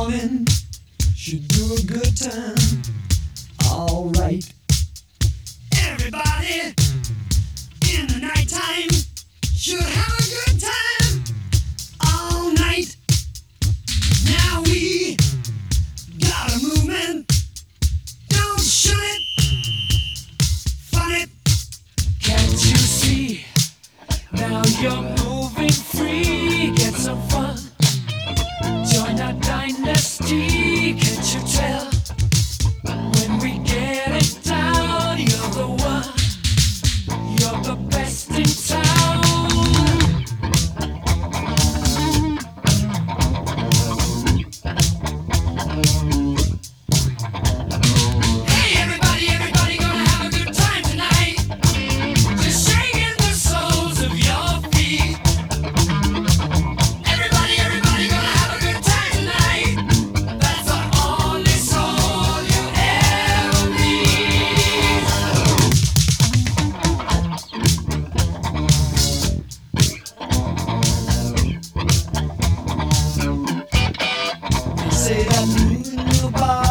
woman should do a good time. Alright. Everybody in the nighttime should have a good time all night. Now we got a movement. Don't shun it. Fun it. Can't you see? Now you're moving free. Get some fun. Join our dynasty. Can't you tell? When we get it down, you're the one. You're the best in town. Hey everybody, everybody gonna have a good time tonight. Just shaking the soles of your feet. Everybody, everybody gonna have a good time tonight. That's the only soul you ever need. They say that moving your body